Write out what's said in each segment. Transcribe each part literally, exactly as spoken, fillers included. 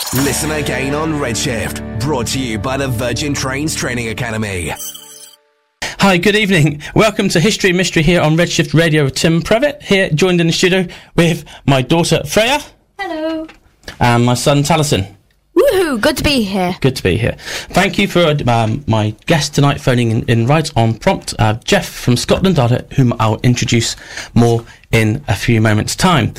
Listen again on Redshift. Brought to you by the Virgin Trains Training Academy. Hi, good evening. Welcome to History Mystery here on Redshift Radio with Tim Previtt, here joined in the studio with my daughter Freya. Hello. And my son Taliesin. Woohoo, good to be here. Good to be here. Thank you for um, my guest tonight phoning in, in right on prompt, uh, Jeff from Scotland, whom I'll introduce more in a few moments' time.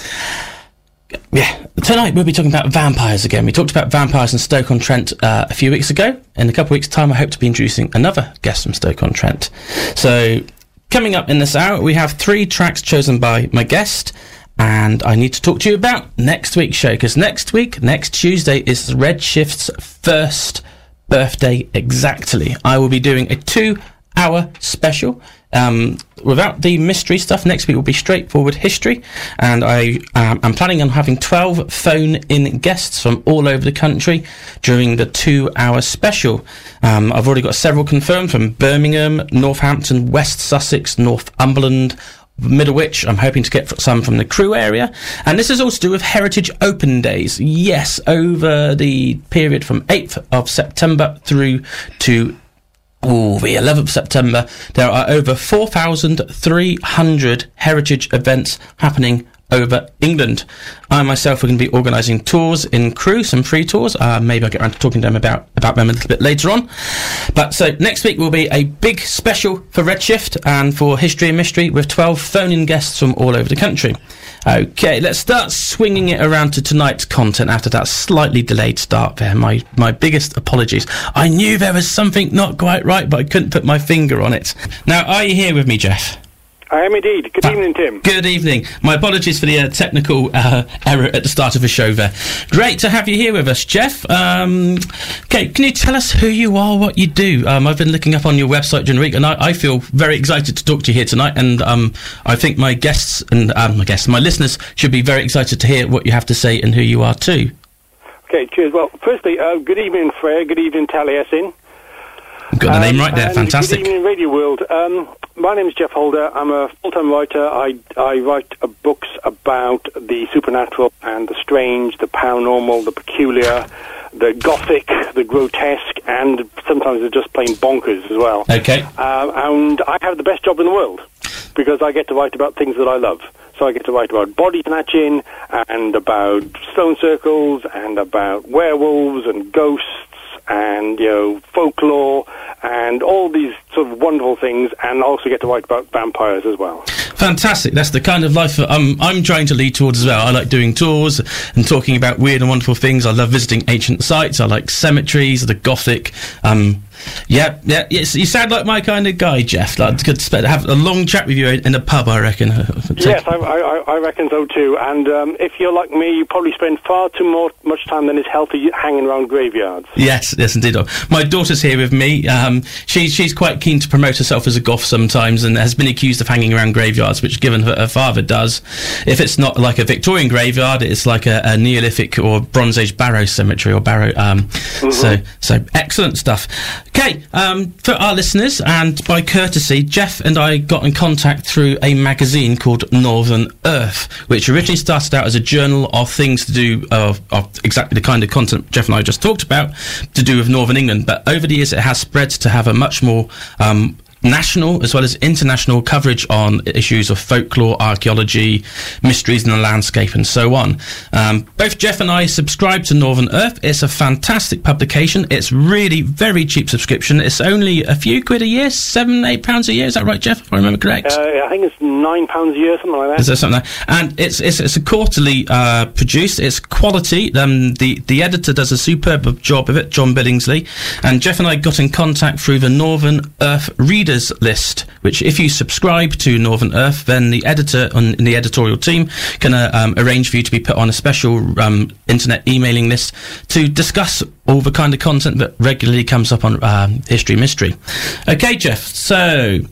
Yeah, tonight we'll be talking about vampires again. We talked about vampires in Stoke-on-Trent uh, a few weeks ago. In a couple of weeks' time, I hope to be introducing another guest from Stoke-on-Trent. So, coming up in this hour, we have three tracks chosen by my guest, and I need to talk to you about next week's show, because next week, next Tuesday, is Redshift's first birthday exactly. I will be doing a two-hour special. Um, without the mystery stuff, next week will be straightforward history, and I um, am planning on having twelve phone-in guests from all over the country during the two-hour special. Um, I've already got several confirmed from Birmingham, Northampton, West Sussex, Northumberland, Middlewich. I'm hoping to get some from the Crewe area, and this is all to do with Heritage Open Days. Yes, over the period from eighth of September through to Ooh, the eleventh of September, there are over four thousand three hundred heritage events happening over England. I myself are going to be organising tours in Crewe, some free tours. Uh, maybe I'll get around to talking to them about, about them a little bit later on. But so next week will be a big special for Redshift and for History and Mystery with twelve phone-in guests from all over the country. Okay, let's start swinging it around to tonight's content after that slightly delayed start there. My my biggest apologies. I knew there was something not quite right, but I couldn't put my finger on it. Now, are you here with me, Jeff? I am indeed. Good evening, Tim. Good evening. My apologies for the uh, technical uh, error at the start of the show there. Great to have you here with us, Jeff. Um, okay, can you tell us who you are, what you do? Um, I've been looking up on your website during the week, and I, I feel very excited to talk to you here tonight, and um, I think my guests and um, my guests, my listeners should be very excited to hear what you have to say and who you are too. Okay, cheers. Well, firstly, uh, good evening, Freya. Good evening, Taliesin. Got the um, name right there, fantastic. Good evening, Radio World. Um, my name is Jeff Holder. I'm a full-time writer. I, I write uh, books about the supernatural and the strange, the paranormal, the peculiar, the gothic, the grotesque, and sometimes they're just plain bonkers as well. Okay. Uh, and I have the best job in the world because I get to write about things that I love. So I get to write about body snatching and about stone circles and about werewolves and ghosts and, you know, folklore and all these sort of wonderful things, and also get to write about vampires as well. Fantastic. That's the kind of life that I'm, I'm trying to lead towards as well. I like doing tours and talking about weird and wonderful things. I love visiting ancient sites. I like cemeteries, the gothic. Um, yeah, yeah. Yes, you sound like my kind of guy, Jeff. Like, could sp- have a long chat with you in a pub, I reckon. Yes, I, I, I reckon so too. And um, if you're like me, you probably spend far too more, much time than is healthy hanging around graveyards. Yes, yes, indeed. My daughter's here with me. Um, she, she's quite keen to promote herself as a goth sometimes, and has been accused of hanging around graveyards, which, given her, her father does, if it's not like a Victorian graveyard, it's like a, a Neolithic or Bronze Age barrow cemetery or barrow. Um, mm-hmm. So, so excellent stuff. Okay, um, for our listeners, and by courtesy, Jeff and I got in contact through a magazine called Northern Earth, which originally started out as a journal of things to do uh, of exactly the kind of content Jeff and I just talked about, to do with Northern England. But over the years, it has spread to have a much more um, national as well as international coverage on issues of folklore, archaeology, mysteries in the landscape, and so on. Um, both Jeff and I subscribe to Northern Earth. It's a fantastic publication. It's really very cheap subscription. It's only a few quid a year, seven, eight pounds a year. Is that right, Jeff? If I remember correct. Uh, I think it's nine pounds a year, something like that. Is there something like that? And it's it's it's a quarterly uh, produced. It's quality. Um, the the editor does a superb job of it, John Billingsley. And Jeff and I got in contact through the Northern Earth readers list, which, if you subscribe to Northern Earth, then the editor on in the editorial team can uh, um, arrange for you to be put on a special um, internet emailing list to discuss all the kind of content that regularly comes up on um, History Mystery. Okay, Jeff, so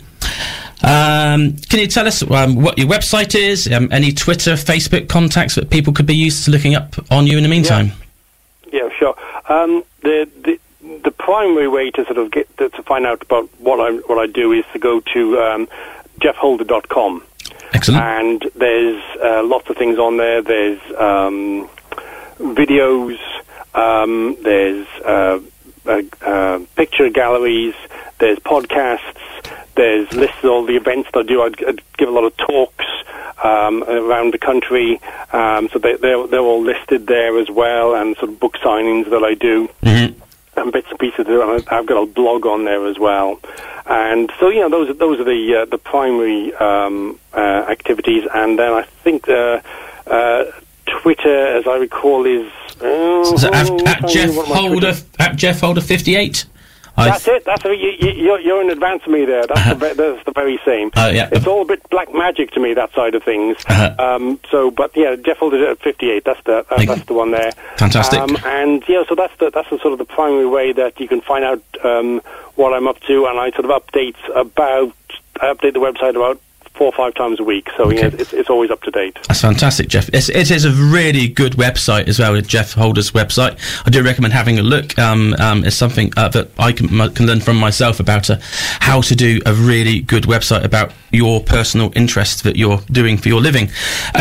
um, can you tell us um, what your website is, um, any Twitter, Facebook contacts that people could be used to looking up on you in the meantime? Yeah, yeah sure. Um, the, the The primary way to sort of get to, to find out about what I what I do is to go to um, jeff holder dot com. Excellent. And there's uh, lots of things on there. There's um, videos, Um, there's uh, uh, uh, picture galleries. There's podcasts. There's lists of all the events that I do. I'd, I'd give a lot of talks um, around the country. Um, so they, they're, they're all listed there as well, and sort of book signings that I do. Mm-hmm. And bits and pieces. I've got a blog on there as well, and so you know those are, those are the uh, the primary um, uh, activities. And then I think uh, uh, Twitter, as I recall, is uh, so at, at Jeff Holder at Jeff Holder fifty-eight. That's it. That's a, you, you're, you're in advance of me there. That's, uh-huh. the, that's the very same. Uh, yeah. It's all a bit black magic to me, that side of things. Uh-huh. Um, so, but yeah, Jeff Holder at fifty-eight. That's the uh, that's the one there. Fantastic. Um, and yeah, so that's the that's the sort of the primary way that you can find out um, what I'm up to, and I sort of update about I update the website about four or five times a week, so okay. yeah, it's, it's always up to date. That's fantastic, Jeff. It's, it is a really good website as well, Jeff Holder's website. I do recommend having a look. Um, um, it's something uh, that I can, can learn from myself about uh, how to do a really good website about your personal interests that you're doing for your living.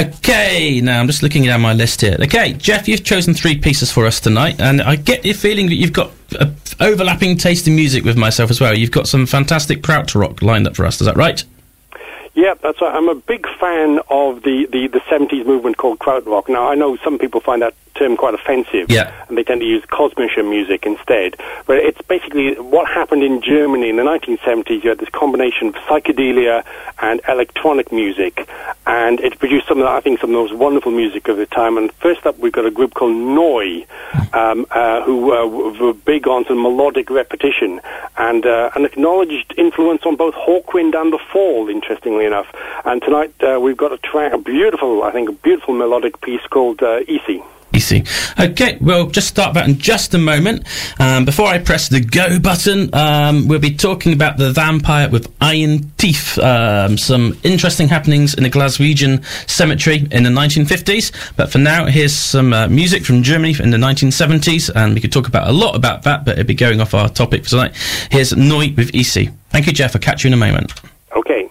Okay, now I'm just looking down my list here. Okay, Jeff, you've chosen three pieces for us tonight, and I get the feeling that you've got a overlapping taste in music with myself as well. You've got some fantastic krautrock lined up for us, is that right? Yeah, that's right. I'm a big fan of the, the, the seventies movement called krautrock. Now, I know some people find that term quite offensive, yeah. and they tend to use Kosmische music instead. But it's basically what happened in Germany in the nineteen seventies. You had this combination of psychedelia and electronic music, and it produced some of the, I think, some of the most wonderful music of the time. And first up, we've got a group called Neu, um, uh, who uh, were big on some melodic repetition and uh, an acknowledged influence on both Hawkwind and The Fall, interestingly enough. And tonight uh, we've got a track, a beautiful, I think, a beautiful melodic piece called uh, Easy. Easy. Okay, we'll just start that in just a moment. Um, before I press the go button, um, we'll be talking about the vampire with iron teeth. Um, some interesting happenings in the Glaswegian cemetery in the nineteen fifties. But for now, here's some uh, music from Germany in the nineteen seventies, and we could talk about a lot about that, but it'd be going off our topic for tonight. Here's Neu with Easy. Thank you, Jeff. I'll catch you in a moment. Okay.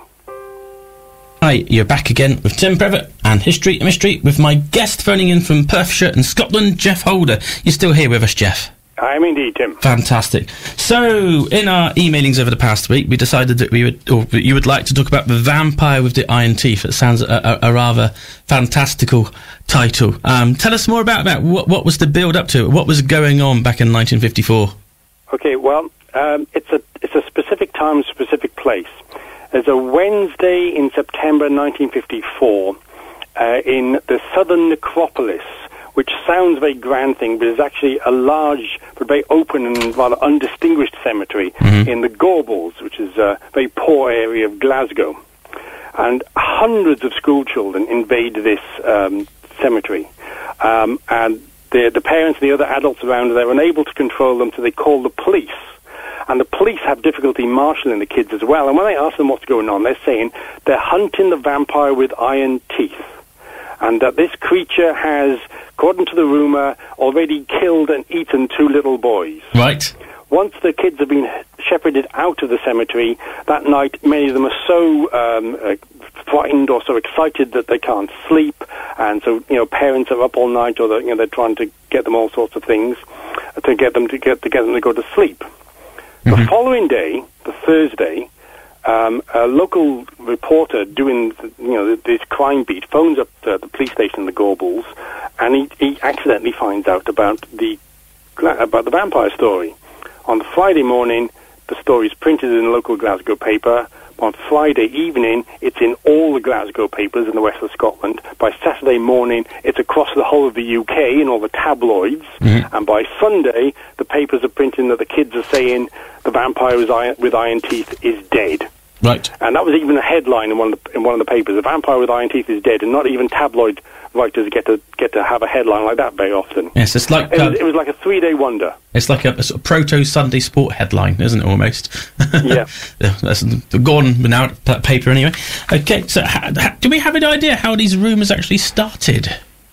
Hi, you're back again with Tim Previtt and History and Mystery with my guest phoning in from Perthshire in Scotland, Jeff Holder. You're still here with us, Jeff? I am indeed, Tim. Fantastic. So, in our emailings over the past week, we decided that we would, or that you would like to talk about the vampire with the iron teeth. It sounds a, a, a rather fantastical title. Um, tell us more about that. What, what was the build up to it? What was going on back in nineteen fifty-four? Okay, well, um, it's a it's a specific time, specific place. There's a Wednesday in September nineteen fifty-four uh, in the southern necropolis, which sounds a very grand thing, but is actually a large but very open and rather undistinguished cemetery mm-hmm. in the Gorbals, which is a very poor area of Glasgow. And hundreds of school children invade this um, cemetery. Um, and the, the parents and the other adults around, they're unable to control them, so they call the police. And the police have difficulty marshalling the kids as well. And when I ask them what's going on, they're saying they're hunting the vampire with iron teeth. And that this creature has, according to the rumour, already killed and eaten two little boys. Right. Once the kids have been shepherded out of the cemetery, that night many of them are so um, uh, frightened or so excited that they can't sleep. And so, you know, parents are up all night, or they're, you know, they're trying to get them all sorts of things to get them to get to get them to go to sleep. The mm-hmm. following day, the Thursday, um, a local reporter doing, you know, this crime beat phones up the, the police station in the Gorbals, and he, he accidentally finds out about the about the vampire story. On the Friday morning, the story is printed in a local Glasgow paper. On Friday evening, it's in all the Glasgow papers in the west of Scotland. By Saturday morning, it's across the whole of the U K in all the tabloids. Mm-hmm. And by Sunday, the papers are printing that the kids are saying the vampire with iron, with iron teeth is dead. Right. And that was even a headline in one of the, in one of the papers. The vampire with iron teeth is dead, and not even tabloid writers get to get to have a headline like that very often. Yes, it's like it, uh, was, it was like a three-day wonder. It's like a, a sort of proto Sunday Sport headline, isn't it? Almost. Yeah. That's gone now. That paper anyway. Okay. So, ha, ha, do we have an idea how these rumours actually started?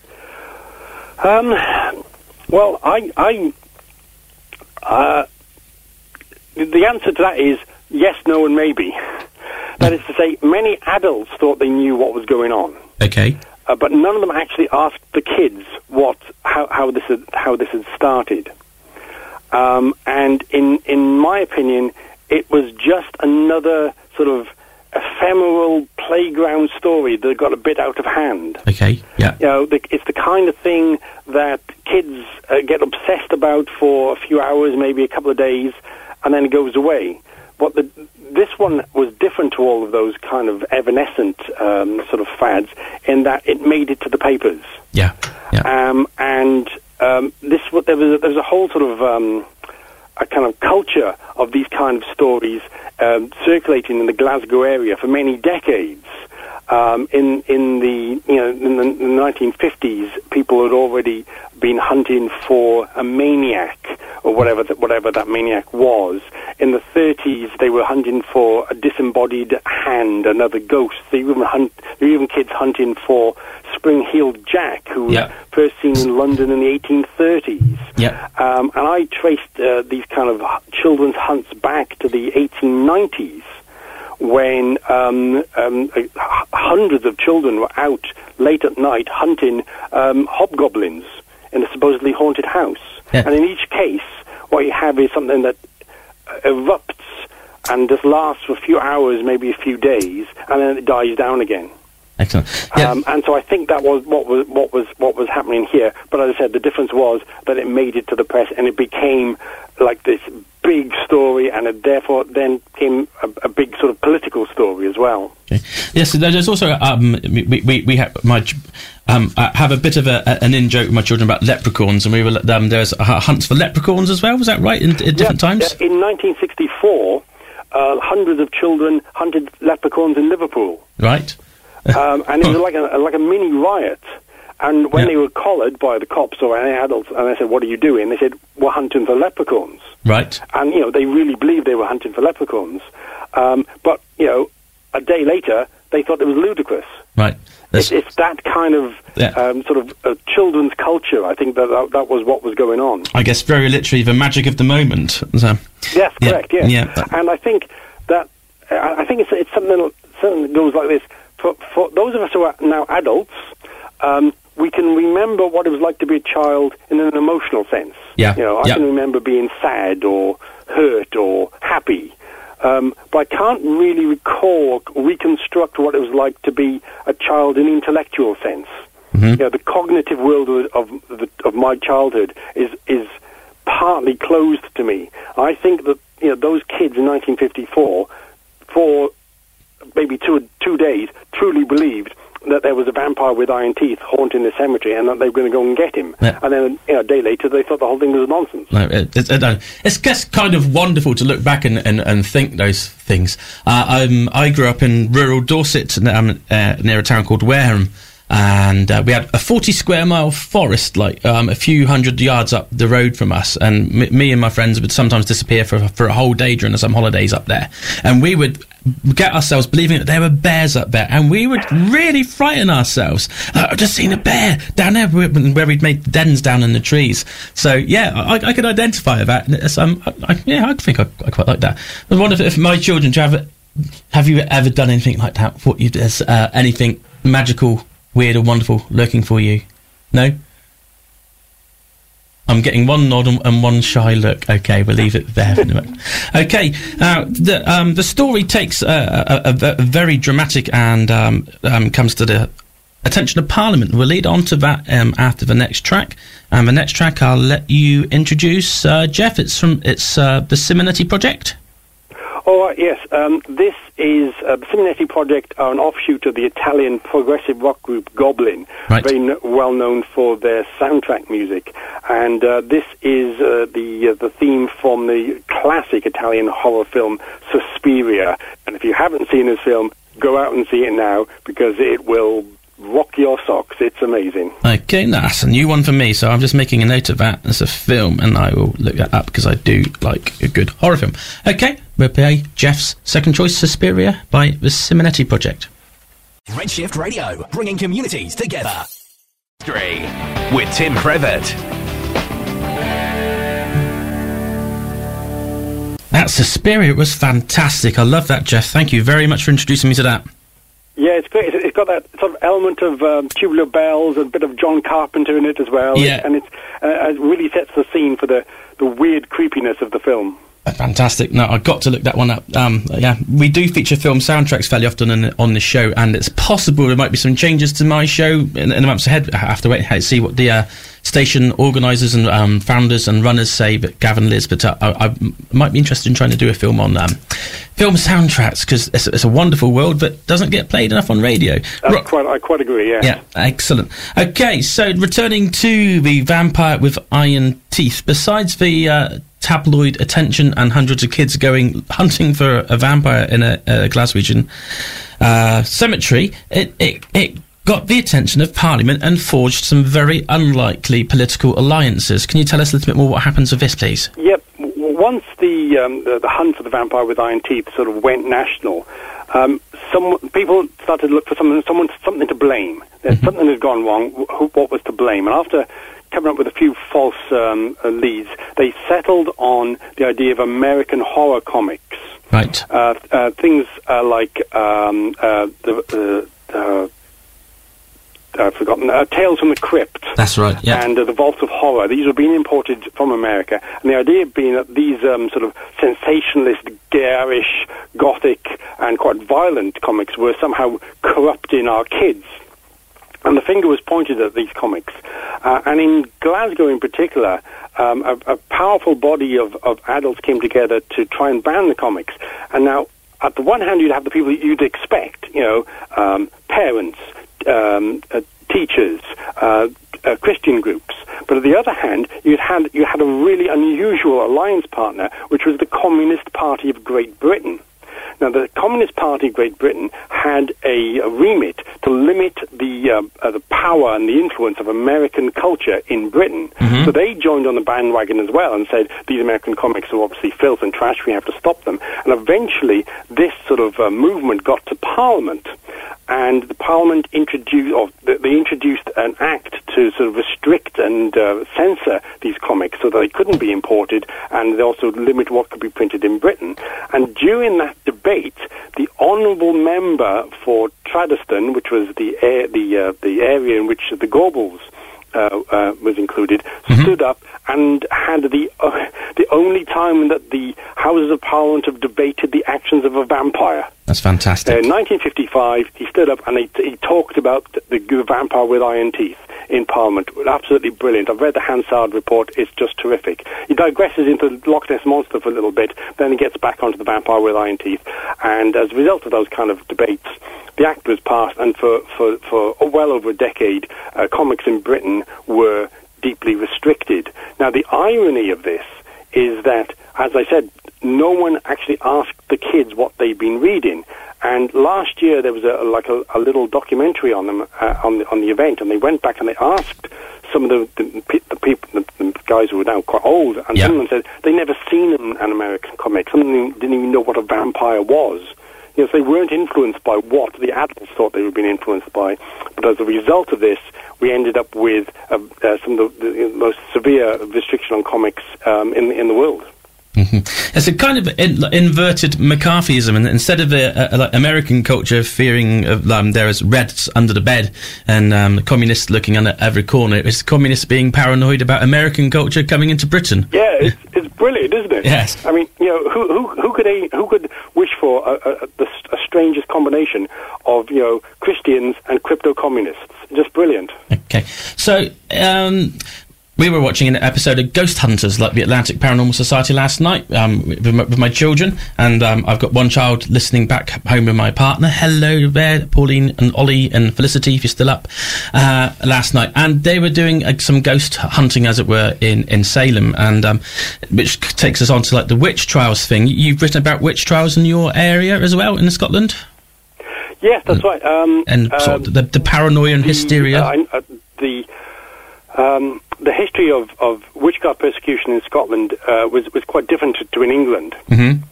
Um. Well, I, I, uh, the answer to that is yes, no, and maybe. That is to say, many adults thought they knew what was going on. Okay. uh, but none of them actually asked the kids what how, how this had, how this had started. Um, and in in my opinion, it was just another sort of ephemeral playground story that got a bit out of hand. Okay, yeah. You know, the, it's the kind of thing that kids uh, get obsessed about for a few hours, maybe a couple of days, and then it goes away. What the this one was different to all of those kind of evanescent um, sort of fads in that it made it to the papers. Yeah, yeah. Um, and um, this there was a, there was a whole sort of um, a kind of culture of these kind of stories um, circulating in the Glasgow area for many decades. Um, in in the you know in the, in the nineteen fifties, people had already been hunting for a maniac or whatever that whatever that maniac was. In the thirties, they were hunting for a disembodied hand, another ghost. They were even hunt, there were even kids hunting for Spring-Heeled Jack, who was Yeah. first seen in London in the eighteen thirties. Yeah. Um, and I traced uh, these kind of h- children's hunts back to the eighteen nineties. When um, um, uh, h- hundreds of children were out late at night hunting um, hobgoblins in a supposedly haunted house. Yeah. And in each case, what you have is something that uh, erupts and just lasts for a few hours, maybe a few days, and then it dies down again. Excellent. Yeah. Um, and so I think that was what was what was what was happening here. But as I said, the difference was that it made it to the press and it became like this big story, and it therefore then became a, a big sort of political story as well. Okay. Yes, there's also um, we we, we have my um, I have a bit of a, a, an in joke with my children about leprechauns, and we were um, there's uh, hunts for leprechauns as well. Was that right? In, in different yeah, times. Yeah, in nineteen sixty-four, uh, hundreds of children hunted leprechauns in Liverpool. Right. um, and it was like a like a mini riot. And when Yeah. they were collared by the cops or any adults, and I said, "What are you doing?" They said, "We're hunting for leprechauns." Right. And you know, they really believed they were hunting for leprechauns. Um, but you know, a day later, they thought it was ludicrous. Right. It's, it's that kind of Yeah. um, sort of uh, children's culture. I think that, that that was what was going on. I guess very literally the magic of the moment. So, Yes, Yeah, correct. Yes, yeah. and I think that I I think it's it's something that, something that goes like this. For, for those of us who are now adults, um, we can remember what it was like to be a child in an emotional sense. Yeah, You know, I yeah. can remember being sad or hurt or happy. Um, but I can't really recall or reconstruct what it was like to be a child in the intellectual sense. Mm-hmm. You know, the cognitive world of of, the, of my childhood is is partly closed to me. I think that you know those kids in nineteen fifty-four, for maybe two two days, truly believed that there was a vampire with iron teeth haunting the cemetery, and that they were going to go and get him. Yeah. And then you know, a day later, they thought the whole thing was nonsense. No, it, it, it, it's just kind of wonderful to look back and, and, and think those things. Uh, um, I grew up in rural Dorset, um, uh, near a town called Wareham, and uh, we had a forty square mile forest, like um, a few hundred yards up the road from us. And m- me and my friends would sometimes disappear for for a whole day during the some holidays up there, and we would get ourselves believing that there were bears up there, and we would really frighten ourselves. Uh, I've just seen a bear down there where, where we'd made dens down in the trees. So yeah, I, I could identify that. It's, um, I, I, yeah, I think I, I quite like that. I wonder if, if my children, do you have, have you ever done anything like that? What you, there's uh, anything magical, weird or wonderful lurking for you? No? I'm getting one nod and, and one shy look. Okay, we'll leave it there. Okay, uh, the um, the story takes uh, a, a, a very dramatic and um, um, comes to the attention of Parliament. We'll lead on to that um, after the next track. And the next track, I'll let you introduce uh, Jeff. It's from it's uh, the Simonetti Project. Oh, uh, yes. Um, this is uh, the Simonetti Project are an offshoot of the Italian progressive rock group Goblin, Right. very n- well known for their soundtrack music. And uh, this is uh, the uh, the theme from the classic Italian horror film Suspiria. And if you haven't seen this film, go out and see it now, because it will rock your socks. It's amazing. Okay, no, that's a new one for me, so I'm just making a note of that as a film, and I will look that up because I do like a good horror film. Okay, we'll play Jeff's second choice, Suspiria, by the Simonetti Project. Redshift Radio, bringing communities together. Three, with Tim Previtt. That Suspiria was fantastic. I love that, Jeff. Thank you very much for introducing me to that. Yeah, it's great. It's got that sort of element of um, Tubular Bells and a bit of John Carpenter in it as well. Yeah. And it's, uh, it really sets the scene for the, the weird creepiness of the film. Fantastic. No, I've got to look that one up. Um, yeah, we do feature film soundtracks fairly often in, on this show, and it's possible there might be some changes to my show in, in the months ahead. I have to wait and see what the uh, station organisers and um, founders and runners say, but Gavin Liz, but uh, I, I might be interested in trying to do a film on um, film soundtracks, because it's, it's a wonderful world but doesn't get played enough on radio. That's Ro- quite, I quite agree, yeah. Yeah, excellent. Okay, so returning to the Vampire with Iron Teeth, besides the uh, tabloid attention and hundreds of kids going hunting for a vampire in a, a Glaswegian uh, cemetery, it, it, it got the attention of Parliament and forged some very unlikely political alliances. Can you tell us a little bit more what happens with this, please? Yep. Once the, um, the the hunt for the vampire with iron teeth sort of went national, um, some people started to look for someone, someone something to blame. Mm-hmm. Something had gone wrong. Who, what was to blame? And after coming up with a few false um, uh, leads, they settled on the idea of American horror comics. Right. Uh, uh, things uh, like um, uh, the. Uh, uh, I've forgotten, uh, Tales from the Crypt. That's right, yeah. And uh, the Vaults of Horror. These were being imported from America. And the idea being that these um, sort of sensationalist, garish, gothic, and quite violent comics were somehow corrupting our kids. And the finger was pointed at these comics. Uh, and in Glasgow in particular, um, a, a powerful body of, of adults came together to try and ban the comics. And now, at the one hand, you'd have the people you'd expect, you know, um, parents, Um, uh, teachers, uh, uh, Christian groups, but on the other hand, you had you had a really unusual alliance partner, which was the Communist Party of Great Britain. Now, the Communist Party of Great Britain had a, a remit to limit the uh, uh, the power and the influence of American culture in Britain. Mm-hmm. So they joined on the bandwagon as well and said, these American comics are obviously filth and trash, we have to stop them. And eventually, this sort of uh, movement got to Parliament, and the Parliament introduced, or they introduced an act to sort of restrict and uh, censor these comics so that they couldn't be imported, and they also limit what could be printed in Britain. And during that debate, the honourable member for Tradeston, which was the air, the uh, the area in which the Goebbels uh, uh, was included, mm-hmm. stood up and had the uh, the only time that the Houses of Parliament have debated the actions of a vampire. That's fantastic. Uh, in nineteen fifty-five, he stood up and he, he talked about the, the vampire with iron teeth in Parliament. Absolutely brilliant. I've read the Hansard report. It's just terrific. He digresses into Loch Ness Monster for a little bit, then he gets back onto the vampire with iron teeth. And as a result of those kind of debates, the act was passed, and for, for, for well over a decade, uh, comics in Britain were deeply restricted. Now, the irony of this is that, as I said, no one actually asked the kids what they'd been reading. And last year there was a, like a, a little documentary on them uh, on the on the event, and they went back and they asked some of the the, the people, the, the guys who were now quite old, and yeah. some of them said they never seen an, an American comic. Some of them didn't even know what a vampire was. You know, so they weren't influenced by what the adults thought they were being influenced by. But as a result of this, we ended up with uh, uh, some of the, the most severe restriction on comics um, in in the world. Mm-hmm. It's a kind of in, inverted McCarthyism, and instead of a, a, like American culture fearing of, um, there is rats under the bed and um, communists looking under every corner, it's communists being paranoid about American culture coming into Britain. Yeah, it's, it's brilliant, isn't it? Yes. I mean, you know, who who, who could a, who could wish for a, a, a, a strangest combination of, you know, Christians and crypto communists? Just brilliant. Okay, so. Um, We were watching an episode of Ghost Hunters, like the Atlantic Paranormal Society, last night um, with, my, with my children, and um, I've got one child listening back home with my partner. Hello there, Pauline and Ollie and Felicity, if you're still up, uh, last night. And they were doing uh, some ghost hunting, as it were, in, in Salem, and um, which takes us on to like the witch trials thing. You've written about witch trials in your area as well, in Scotland? Yes, that's right. Um, and um, sort of the, the paranoia and the, hysteria. Uh, uh, the... Um, the history of, of witchcraft persecution in Scotland uh, was was quite different to, to in England, mm-hmm.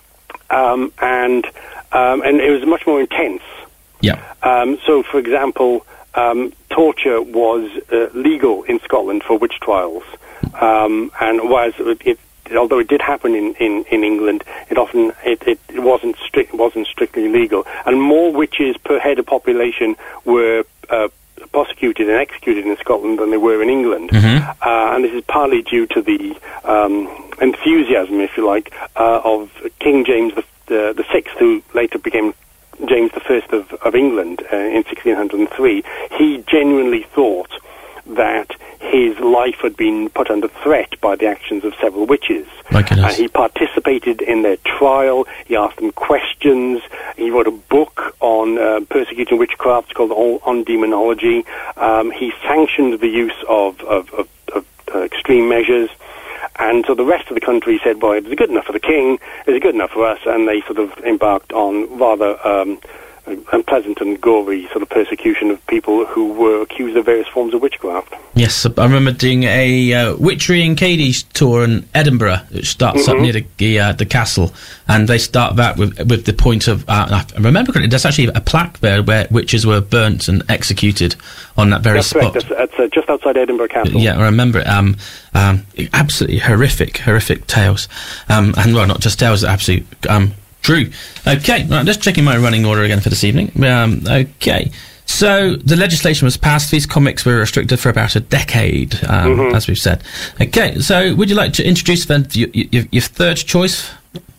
um, and um, and it was much more intense. Yeah. Um, so, for example, um, torture was uh, legal in Scotland for witch trials, um, and whereas it, although it did happen in, in, in England, it often it, it, it wasn't strict wasn't strictly legal, and more witches per head of population were uh, prosecuted and executed in Scotland than they were in England, Mm-hmm. uh, and this is partly due to the um, enthusiasm, if you like, uh, of King James the, the the Sixth, who later became James the First of, of England uh, in sixteen hundred three. He genuinely thought that his life had been put under threat by the actions of several witches. My goodness. And he participated in their trial, he asked them questions, he wrote a book on uh, persecuting witchcraft called On, on Demonology. Um, he sanctioned the use of, of, of, of uh, extreme measures. And so the rest of the country said, well, is it good enough for the king? Is it good enough for us? And they sort of embarked on rather um, unpleasant and gory sort of persecution of people who were accused of various forms of witchcraft. Yes, I remember doing a uh, Witchery and Cadies tour in Edinburgh, which starts Mm-hmm. up near the, the, uh, the castle, and they start that with with the point of, uh, I remember correctly, there's actually a plaque there where witches were burnt and executed on that very That's spot. correct. That's, that's uh, just outside Edinburgh Castle. Yeah, I remember it. Um, um, absolutely horrific, horrific tales. Um, and, well, not just tales, absolutely um, true. Okay, right, just checking my running order again for this evening. Um, okay. So, the legislation was passed. These comics were restricted for about a decade, um, Mm-hmm. as we've said. Okay, so would you like to introduce then your, your, your third choice?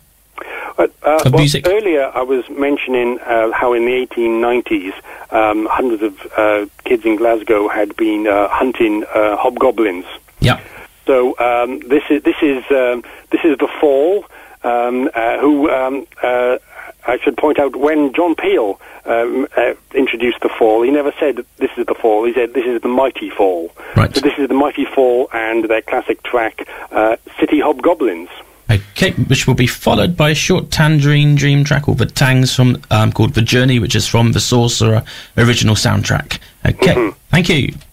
But, uh, Of well, music? earlier I was mentioning uh, how in the eighteen nineties um, hundreds of uh, kids in Glasgow had been uh, hunting uh, hobgoblins. Yeah. So um, this is this is um, this is the Fall. Um, uh, who um, uh, I should point out, when John Peel um, uh, introduced the Fall, he never said this is the Fall. He said this is the Mighty Fall. Right. So this is the Mighty Fall and their classic track, uh, City Hobgoblins. Okay, which will be followed by a short Tangerine Dream track called The Tangs from um, called The Journey, which is from the Sorcerer original soundtrack. Okay, Mhm. thank you.